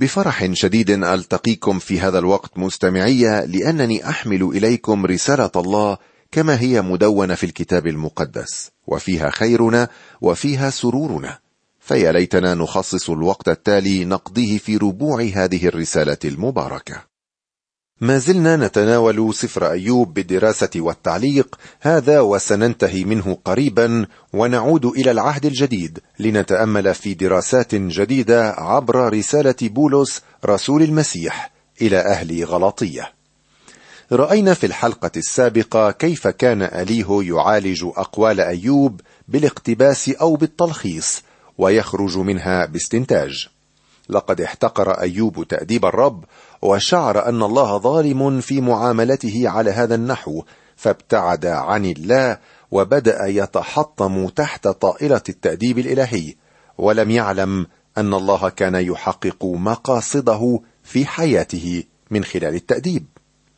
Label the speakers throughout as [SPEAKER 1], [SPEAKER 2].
[SPEAKER 1] بفرح شديد ألتقيكم في هذا الوقت مستمعي، لأنني أحمل إليكم رسالة الله كما هي مدونة في الكتاب المقدس، وفيها خيرنا وفيها سرورنا. فيا ليتنا نخصص الوقت التالي نقضيه في ربوع هذه الرسالة المباركة. ما زلنا نتناول سفر أيوب بالدراسة والتعليق هذا، وسننتهي منه قريبا ونعود إلى العهد الجديد لنتأمل في دراسات جديدة عبر رسالة بولس رسول المسيح إلى أهل غلاطية. رأينا في الحلقة السابقة كيف كان أليه يعالج أقوال أيوب بالاقتباس أو بالتلخيص ويخرج منها باستنتاج. لقد احتقر أيوب تأديب الرب، وشعر أن الله ظالم في معاملته على هذا النحو، فابتعد عن الله وبدأ يتحطم تحت طائلة التأديب الإلهي، ولم يعلم أن الله كان يحقق مقاصده في حياته من خلال التأديب.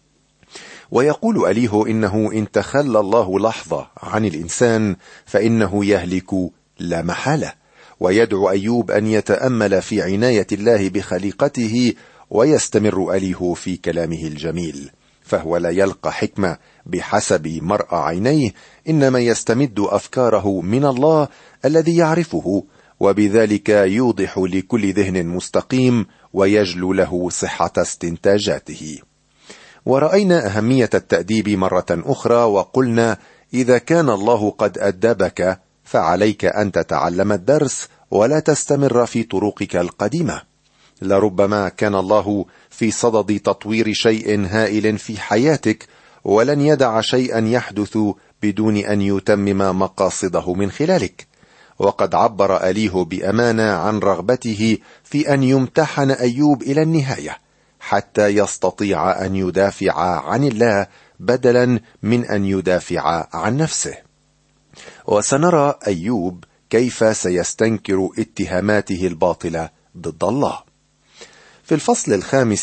[SPEAKER 1] ويقول أليه إنه إن تخلى الله لحظة عن الإنسان فإنه يهلك لا محالة، ويدعو أيوب أن يتأمل في عناية الله بخليقته، ويستمر أليه في كلامه الجميل، فهو لا يلقى حكمة بحسب مرأى عينيه، إنما يستمد أفكاره من الله الذي يعرفه، وبذلك يوضح لكل ذهن مستقيم ويجلو له صحة استنتاجاته. ورأينا أهمية التأديب مرة أخرى، وقلنا إذا كان الله قد أدبك فعليك أن تتعلم الدرس ولا تستمر في طرقك القديمة. لربما كان الله في صدد تطوير شيء هائل في حياتك، ولن يدع شيئا يحدث بدون أن يتمم مقاصده من خلالك. وقد عبر أليه بأمانة عن رغبته في أن يمتحن أيوب إلى النهاية حتى يستطيع أن يدافع عن الله بدلا من أن يدافع عن نفسه. وسنرى أيوب كيف سيستنكر اتهاماته الباطلة ضد الله. في الفصل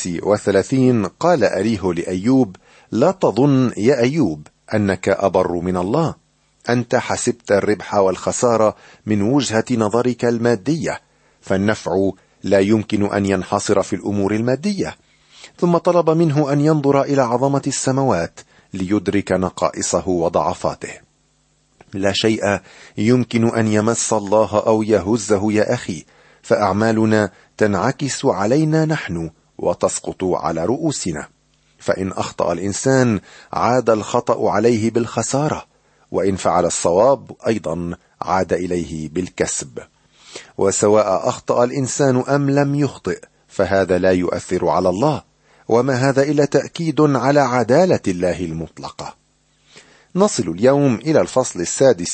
[SPEAKER 1] 35 قال أليه لأيوب: لا تظن يا أيوب أنك أبر من الله، أنت حسبت الربح والخسارة من وجهة نظرك المادية، فالنفع لا يمكن أن ينحصر في الأمور المادية. ثم طلب منه أن ينظر إلى عظمة السماوات ليدرك نقائصه وضعفاته. لا شيء يمكن أن يمس الله أو يهزه يا أخي، فأعمالنا تنعكس علينا نحن وتسقط على رؤوسنا. فإن أخطأ الإنسان عاد الخطأ عليه بالخسارة، وإن فعل الصواب أيضا عاد إليه بالكسب. وسواء أخطأ الإنسان أم لم يخطئ فهذا لا يؤثر على الله، وما هذا إلا تأكيد على عدالة الله المطلقة. نصل اليوم إلى الفصل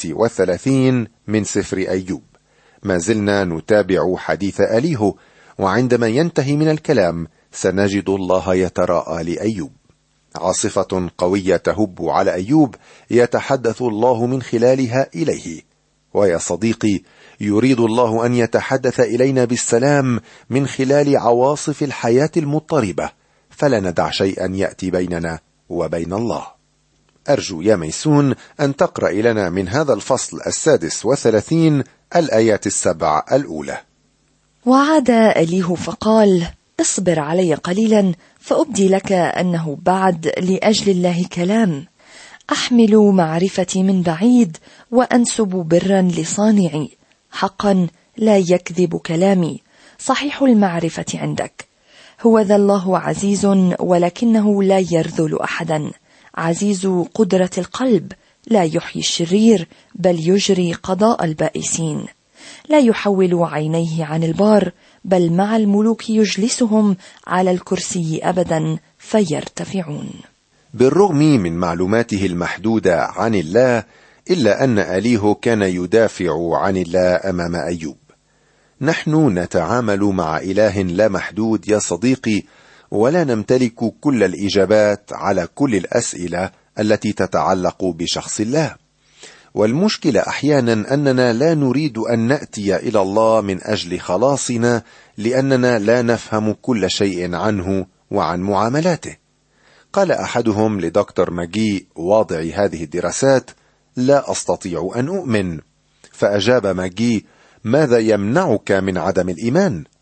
[SPEAKER 1] 36 من سفر أيوب. ما زلنا نتابع حديث أليه، وعندما ينتهي من الكلام سنجد الله يتراءى لأيوب. عاصفة قوية تهب على أيوب يتحدث الله من خلالها إليه. ويا صديقي، يريد الله أن يتحدث إلينا بالسلام من خلال عواصف الحياة المضطربة، فلا ندع شيئا يأتي بيننا وبين الله. أرجو يا ميسون أن تقرأ لنا من هذا الفصل 36 الآيات 7 الأولى.
[SPEAKER 2] وعاد أليه فقال: اصبر علي قليلا فأبدي لك أنه بعد لأجل الله كلام. أحمل معرفتي من بعيد وأنسب برا لصانعي. حقا لا يكذب كلامي، صحيح المعرفة عندك. هو ذا الله عزيز ولكنه لا يرذل أحدا، عزيز قدرة القلب، لا يحيي الشرير بل يجري قضاء البائسين. لا يحول عينيه عن البار، بل مع الملوك يجلسهم على الكرسي أبدا فيرتفعون.
[SPEAKER 1] بالرغم من معلوماته المحدودة عن الله، إلا أن أليه كان يدافع عن الله أمام أيوب. نحن نتعامل مع إله لا محدود يا صديقي، ولا نمتلك كل الإجابات على كل الأسئلة التي تتعلق بشخص الله. والمشكلة أحيانا أننا لا نريد أن نأتي إلى الله من أجل خلاصنا، لأننا لا نفهم كل شيء عنه وعن معاملاته. قال أحدهم لدكتور ماجي واضع هذه الدراسات: لا أستطيع أن أؤمن. فأجاب ماجي: ماذا يمنعك من عدم الإيمان؟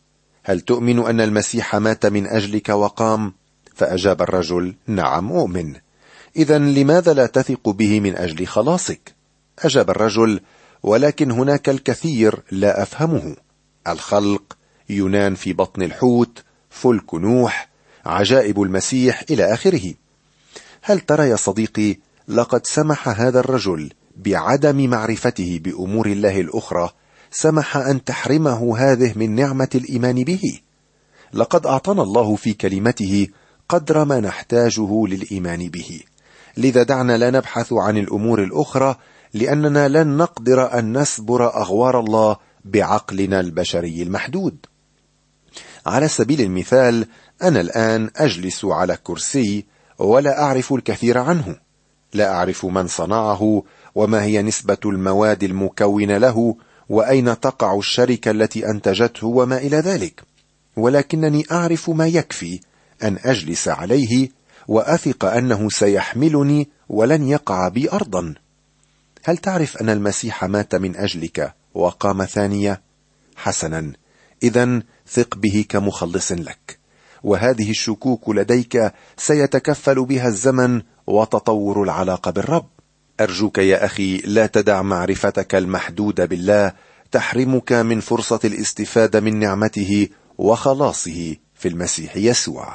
[SPEAKER 1] هل تؤمن أن المسيح مات من أجلك وقام؟ فأجاب الرجل: نعم أؤمن. إذن لماذا لا تثق به من أجل خلاصك؟ أجاب الرجل: ولكن هناك الكثير لا أفهمه: الخلق، يونان في بطن الحوت، فلك نوح، عجائب المسيح، إلى آخره. هل ترى يا صديقي، لقد سمح هذا الرجل بعدم معرفته بأمور الله الأخرى، سمح أن تحرمه هذه من نعمة الإيمان به. لقد أعطانا الله في كلمته قدر ما نحتاجه للإيمان به، لذا دعنا لا نبحث عن الأمور الأخرى، لأننا لن نقدر أن نسبر أغوار الله بعقلنا البشري المحدود. على سبيل المثال، أنا الآن أجلس على كرسي ولا أعرف الكثير عنه، لا أعرف من صنعه، وما هي نسبة المواد المكونة له، وأين تقع الشركة التي أنتجته، وما إلى ذلك، ولكنني أعرف ما يكفي أن أجلس عليه وأثق أنه سيحملني ولن يقع بي أرضا. هل تعرف أن المسيح مات من أجلك وقام ثانية؟ حسنا، إذن ثق به كمخلص لك، وهذه الشكوك لديك سيتكفل بها الزمن وتطور العلاقة بالرب. أرجوك يا أخي، لا تدع معرفتك المحدودة بالله تحرمك من فرصة الاستفادة من نعمته وخلاصه في المسيح يسوع.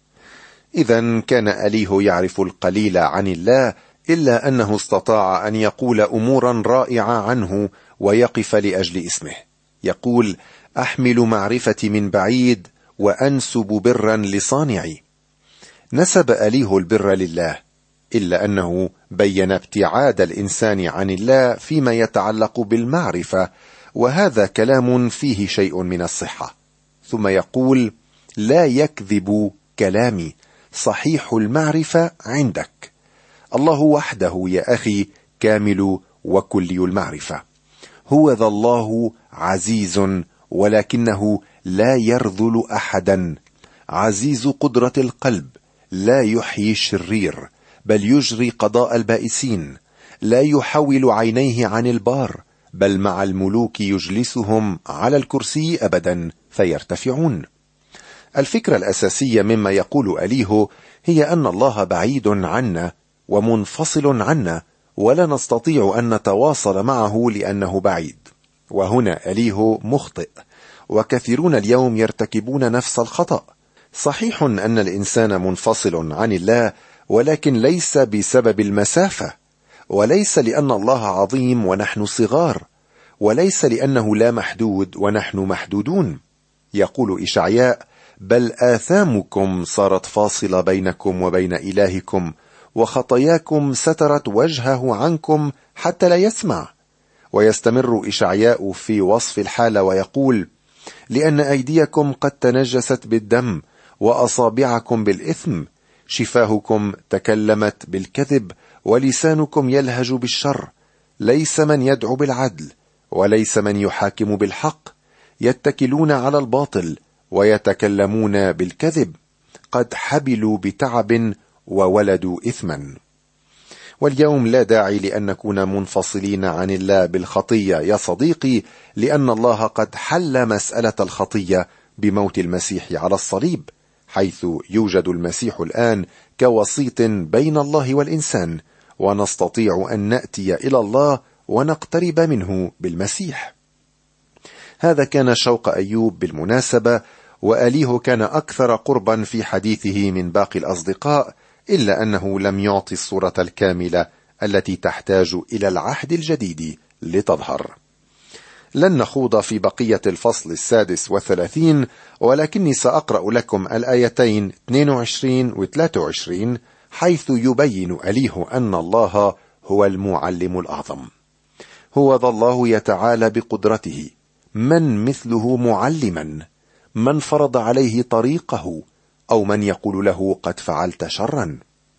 [SPEAKER 1] إذن كان أليه يعرف القليل عن الله، إلا أنه استطاع أن يقول أمورا رائعة عنه ويقف لأجل اسمه. يقول: أحمل معرفتي من بعيد وأنسب برا لصانعي. نسب أليه البر لله، إلا أنه بين ابتعاد الإنسان عن الله فيما يتعلق بالمعرفة، وهذا كلام فيه شيء من الصحة. ثم يقول: لا يكذب كلامي، صحيح المعرفة عندك. الله وحده يا أخي كامل وكلي المعرفة. هو ذا الله عزيز، ولكنه لا يرذل أحدا، عزيز قدرة القلب، لا يحيي الشرير، بل يجري قضاء البائسين، لا يحول عينيه عن البار، بل مع الملوك يجلسهم على الكرسي أبدا فيرتفعون. الفكرة الأساسية مما يقول أليه هي أن الله بعيد عنا ومنفصل عنا، ولا نستطيع أن نتواصل معه لأنه بعيد. وهنا أليه مخطئ، وكثيرون اليوم يرتكبون نفس الخطأ. صحيح أن الإنسان منفصل عن الله، ولكن ليس بسبب المسافة، وليس لأن الله عظيم ونحن صغار، وليس لأنه لا محدود ونحن محدودون. يقول إشعياء: بل آثامكم صارت فاصلة بينكم وبين إلهكم، وخطاياكم سترت وجهه عنكم حتى لا يسمع. ويستمر إشعياء في وصف الحالة ويقول: لأن أيديكم قد تنجست بالدم، وأصابعكم بالإثم، شفاهكم تكلمت بالكذب، ولسانكم يلهج بالشر. ليس من يدعو بالعدل، وليس من يحاكم بالحق، يتكلون على الباطل ويتكلمون بالكذب، قد حبلوا بتعب وولدوا إثما. واليوم لا داعي لأن نكون منفصلين عن الله بالخطية يا صديقي، لأن الله قد حل مسألة الخطية بموت المسيح على الصليب، حيث يوجد المسيح الآن كوسيط بين الله والإنسان، ونستطيع أن نأتي إلى الله ونقترب منه بالمسيح. هذا كان شوق أيوب بالمناسبة، وأليه كان أكثر قربا في حديثه من باقي الأصدقاء، إلا أنه لم يعطي الصورة الكاملة التي تحتاج إلى العهد الجديد لتظهر. لن نخوض في بقية الفصل 36، ولكني سأقرأ لكم الآيتين 22 و 23، حيث يبين أليه أن الله هو المعلم الأعظم. هو ذا الله يتعالى بقدرته، من مثله معلما؟ من فرض عليه طريقه؟ أو من يقول له قد فعلت شرا؟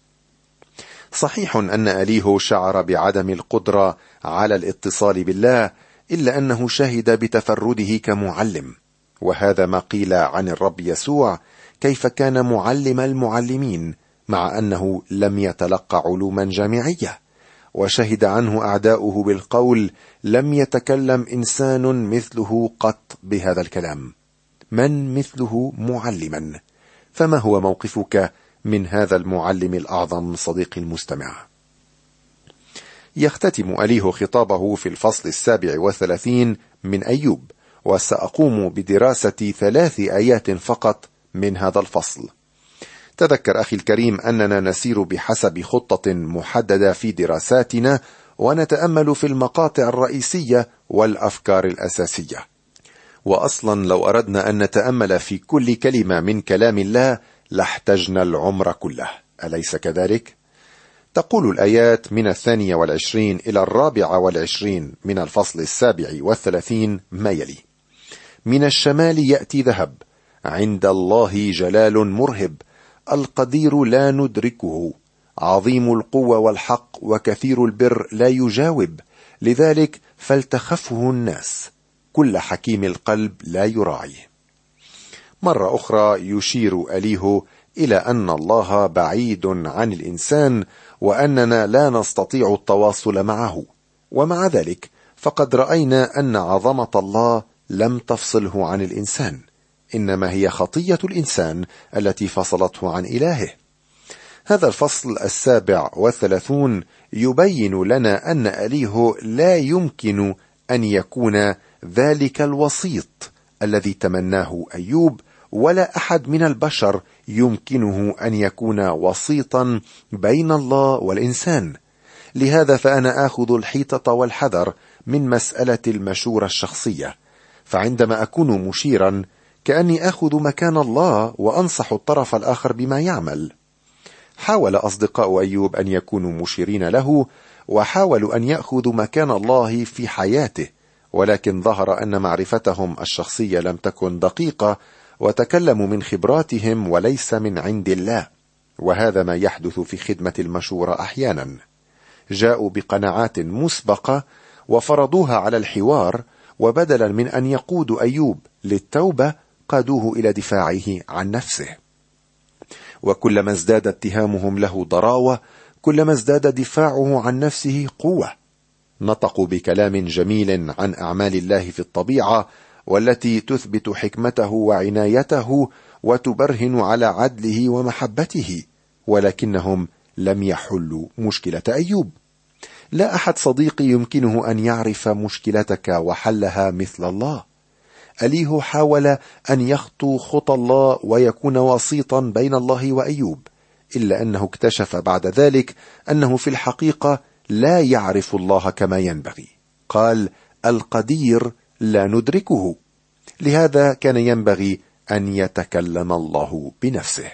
[SPEAKER 1] صحيح أن أليه شعر بعدم القدرة على الاتصال بالله، إلا أنه شهد بتفرده كمعلم، وهذا ما قيل عن الرب يسوع: كيف كان معلم المعلمين مع أنه لم يتلقى علوما جامعية. وشهد عنه أعداؤه بالقول: لم يتكلم إنسان مثله قط بهذا الكلام. من مثله معلما. فما هو موقفك من هذا المعلم الأعظم صديقي المستمع؟ يختتم أليه خطابه في الفصل 37 من أيوب، وسأقوم بدراسة 3 آيات فقط من هذا الفصل. تذكر أخي الكريم أننا نسير بحسب خطة محددة في دراساتنا، ونتأمل في المقاطع الرئيسية والأفكار الأساسية. وأصلا لو أردنا أن نتأمل في كل كلمة من كلام الله لاحتجنا العمر كله، أليس كذلك؟ تقول الآيات من 22 إلى 24 من الفصل 37 ما يلي: من الشمال يأتي ذهب، عند الله جلال مرهب، القدير لا ندركه، عظيم القوة والحق وكثير البر لا يجاوب، لذلك فلتخفه الناس، كل حكيم القلب لا يراعيه. مرة أخرى يشير أليه إلى أن الله بعيد عن الإنسان، وأننا لا نستطيع التواصل معه، ومع ذلك فقد رأينا أن عظمة الله لم تفصله عن الإنسان، إنما هي خطية الإنسان التي فصلته عن إلهه. هذا الفصل 37 يبين لنا أن أليه لا يمكن أن يكون ذلك الوسيط الذي تمناه أيوب، ولا أحد من البشر يمكنه أن يكون وسيطا بين الله والإنسان. لهذا فأنا آخذ الحيطة والحذر من مسألة المشورة الشخصية، فعندما أكون مشيرا كأني آخذ مكان الله وأنصح الطرف الآخر بما يعمل. حاول أصدقاء أيوب أن يكونوا مشيرين له، وحاولوا أن يأخذوا مكان الله في حياته، ولكن ظهر أن معرفتهم الشخصية لم تكن دقيقة، وتكلموا من خبراتهم وليس من عند الله. وهذا ما يحدث في خدمة المشورة أحيانا. جاءوا بقناعات مسبقة وفرضوها على الحوار، وبدلا من أن يقودوا أيوب للتوبة قادوه إلى دفاعه عن نفسه. وكلما ازداد اتهامهم له ضراوة، كلما ازداد دفاعه عن نفسه قوة. نطقوا بكلام جميل عن أعمال الله في الطبيعة، والتي تثبت حكمته وعنايته وتبرهن على عدله ومحبته، ولكنهم لم يحلوا مشكلة أيوب. لا أحد صديقي يمكنه أن يعرف مشكلتك وحلها مثل الله. أليه حاول أن يخطو خطى الله ويكون وسيطا بين الله وأيوب، إلا أنه اكتشف بعد ذلك أنه في الحقيقة لا يعرف الله كما ينبغي. قال: القدير لا ندركه. لهذا كان ينبغي أن يتكلم الله بنفسه.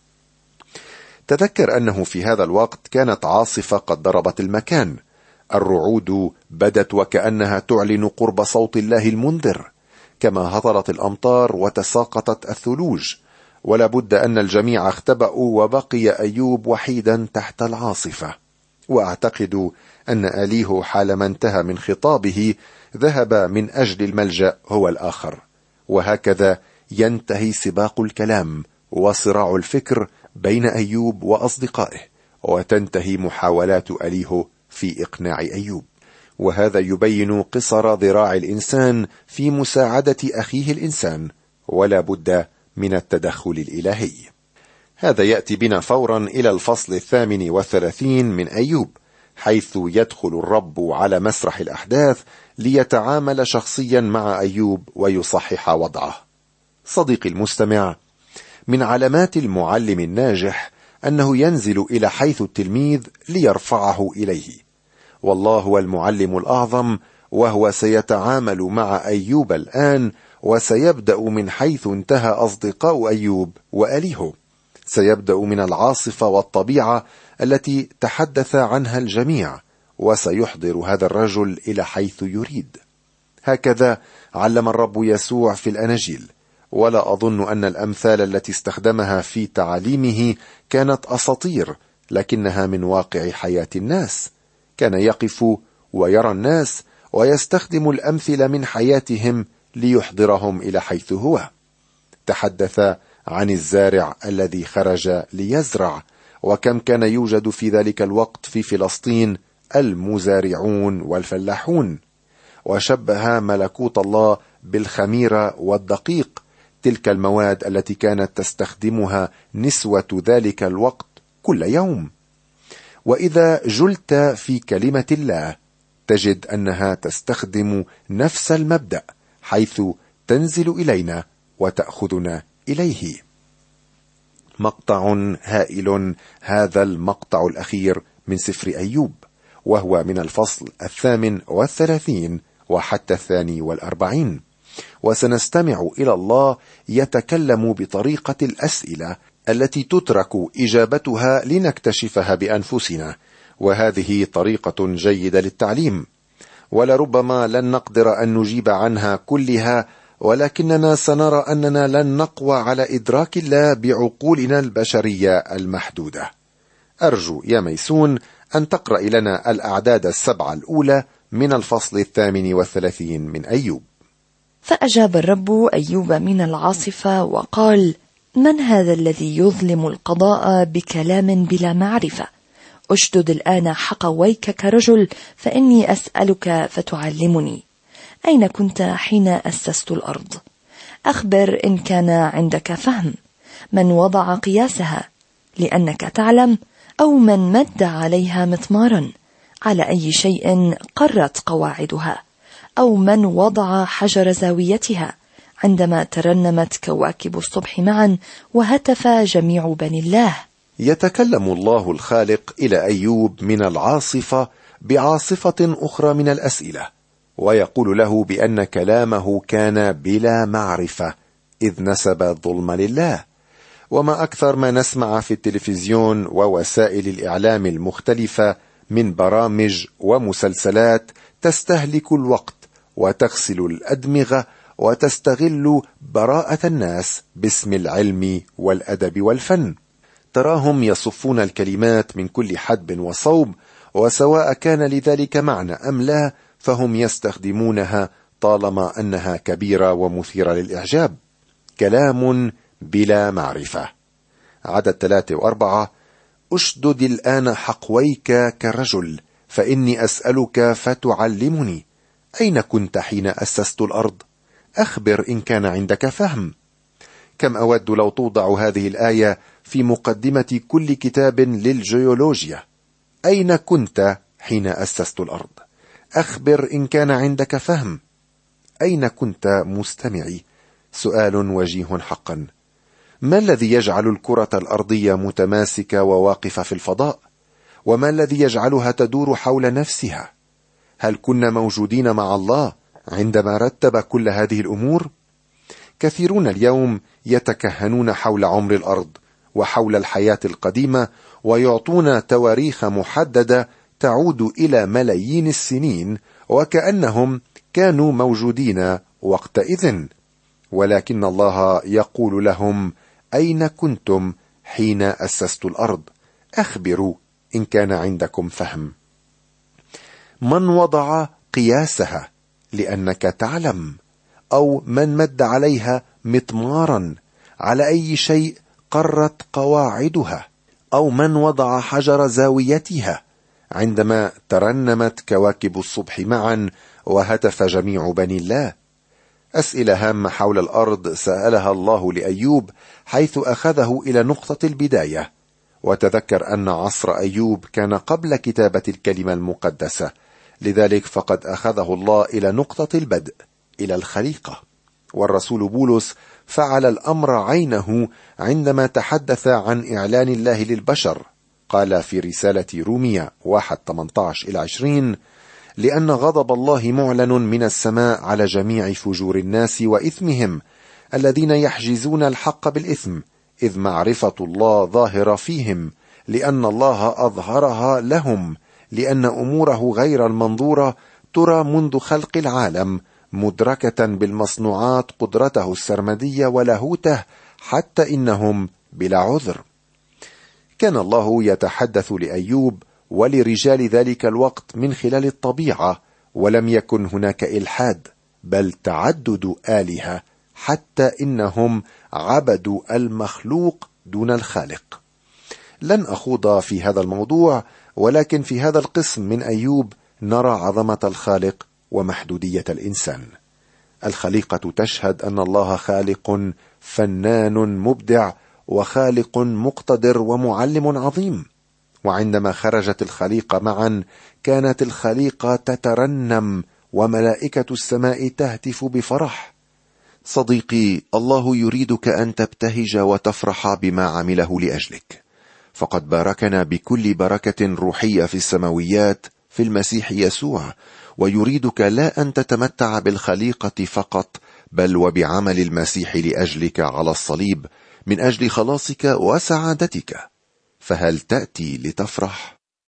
[SPEAKER 1] تذكر أنه في هذا الوقت كانت عاصفة قد ضربت المكان، الرعود بدت وكأنها تعلن قرب صوت الله المنذر، كما هطلت الأمطار وتساقطت الثلوج، ولا بد أن الجميع اختبأوا وبقي أيوب وحيدا تحت العاصفة. وأعتقد أن أليه حالما انتهى من خطابه ذهب من أجل الملجأ هو الآخر، وهكذا ينتهي سباق الكلام وصراع الفكر بين أيوب وأصدقائه، وتنتهي محاولات أليه في إقناع أيوب. وهذا يبين قصر ذراع الإنسان في مساعدة أخيه الإنسان، ولا بد من التدخل الإلهي. هذا يأتي بنا فورا إلى الفصل 38 من أيوب، حيث يدخل الرب على مسرح الأحداث ليتعامل شخصيا مع أيوب ويصحح وضعه. صديقي المستمع، من علامات المعلم الناجح أنه ينزل إلى حيث التلميذ ليرفعه إليه، والله هو المعلم الأعظم، وهو سيتعامل مع أيوب الآن، وسيبدأ من حيث انتهى أصدقاء أيوب وأليه. سيبدأ من العاصفة والطبيعة التي تحدث عنها الجميع، وسيحضر هذا الرجل إلى حيث يريد. هكذا علم الرب يسوع في الأناجيل، ولا أظن أن الأمثال التي استخدمها في تعاليمه كانت أساطير، لكنها من واقع حياة الناس. كان يقف ويرى الناس ويستخدم الأمثلة من حياتهم ليحضرهم إلى حيث هو. تحدث عن الزارع الذي خرج ليزرع، وكم كان يوجد في ذلك الوقت في فلسطين المزارعون والفلاحون، وشبه ملكوت الله بالخميرة والدقيق، تلك المواد التي كانت تستخدمها نسوة ذلك الوقت كل يوم. وإذا جلت في كلمة الله تجد أنها تستخدم نفس المبدأ، حيث تنزل إلينا وتأخذنا إليه. مقطع هائل هذا المقطع الأخير من سفر أيوب، وهو من الفصل 38 وحتى 42، وسنستمع إلى الله يتكلم بطريقة الأسئلة التي تترك إجابتها لنكتشفها بأنفسنا، وهذه طريقة جيدة للتعليم، ولربما لن نقدر أن نجيب عنها كلها، ولكننا سنرى أننا لن نقوى على إدراك الله بعقولنا البشرية المحدودة. أرجو يا ميسون أن تقرأ لنا الأعداد 7 الأولى من الفصل 38 من أيوب.
[SPEAKER 2] فأجاب الرب أيوب من العاصفة وقال: من هذا الذي يظلم القضاء بكلام بلا معرفة؟ أشدد الآن حقويك كرجل، فإني أسألك فتعلمني. أين كنت حين أسست الأرض؟ أخبر إن كان عندك فهم. من وضع قياسها؟ لأنك تعلم. أو من مد عليها مطمارا؟ على أي شيء قرت قواعدها؟ أو من وضع حجر زاويتها عندما ترنمت كواكب الصبح معا وهتف جميع بني الله؟
[SPEAKER 1] يتكلم الله الخالق إلى أيوب من العاصفة بعاصفة أخرى من الأسئلة، ويقول له بأن كلامه كان بلا معرفة إذ نسب الظلم لله. وما أكثر ما نسمع في التلفزيون ووسائل الإعلام المختلفة من برامج ومسلسلات تستهلك الوقت وتغسل الأدمغة وتستغل براءة الناس باسم العلم والأدب والفن. تراهم يصفون الكلمات من كل حدب وصوب، وسواء كان لذلك معنى أم لا فهم يستخدمونها طالما أنها كبيرة ومثيرة للإعجاب. كلام بلا معرفة. عدد 3 و4: أشدد الآن حقويك كرجل، فإني أسألك فتعلمني. أين كنت حين أسست الأرض؟ أخبر إن كان عندك فهم. كم أود لو توضع هذه الآية في مقدمة كل كتاب للجيولوجيا. أين كنت حين أسست الأرض؟ أخبر إن كان عندك فهم. أين كنت مستمعي؟ سؤال وجيه حقا. ما الذي يجعل الكرة الأرضية متماسكة وواقفة في الفضاء؟ وما الذي يجعلها تدور حول نفسها؟ هل كنا موجودين مع الله عندما رتب كل هذه الأمور؟ كثيرون اليوم يتكهنون حول عمر الأرض وحول الحياة القديمة، ويعطون تواريخ محددة تعود إلى ملايين السنين، وكأنهم كانوا موجودين وقتئذ. ولكن الله يقول لهم: أين كنتم حين أسست الأرض؟ أخبروا إن كان عندكم فهم. من وضع قياسها؟ لأنك تعلم. أو من مد عليها مطمارا؟ على أي شيء قرت قواعدها؟ أو من وضع حجر زاويتها عندما ترنمت كواكب الصبح معا وهتف جميع بني الله؟ أسئلة هامة حول الأرض سألها الله لأيوب، حيث أخذه إلى نقطة البداية. وتذكر أن عصر أيوب كان قبل كتابة الكلمة المقدسة، لذلك فقد أخذه الله إلى نقطة البدء، إلى الخليقة. والرسول بولس فعل الأمر عينه عندما تحدث عن إعلان الله للبشر. قال في رسالة رومية 1:18-20: لأن غضب الله معلن من السماء على جميع فجور الناس وإثمهم الذين يحجزون الحق بالإثم، إذ معرفة الله ظاهرة فيهم، لأن الله أظهرها لهم، لأن أموره غير المنظورة ترى منذ خلق العالم، مدركة بالمصنوعات قدرته السرمدية ولاهوته، حتى إنهم بلا عذر. كان الله يتحدث لأيوب ولرجال ذلك الوقت من خلال الطبيعة، ولم يكن هناك إلحاد، بل تعدد آلهة، حتى إنهم عبدوا المخلوق دون الخالق. لن أخوض في هذا الموضوع، ولكن في هذا القسم من أيوب نرى عظمة الخالق ومحدودية الإنسان. الخليقة تشهد أن الله خالق فنان مبدع وخالق مقتدر ومعلم عظيم. وعندما خرجت الخليقة معا كانت الخليقة تترنم وملائكة السماء تهتف بفرح. صديقي، الله يريدك أن تبتهج وتفرح بما عمله لأجلك، فقد باركنا بكل بركة روحية في السماويات في المسيح يسوع، ويريدك لا أن تتمتع بالخليقة فقط، بل وبعمل المسيح لأجلك على الصليب من أجل خلاصك وسعادتك. فهل تأتي لتفرح؟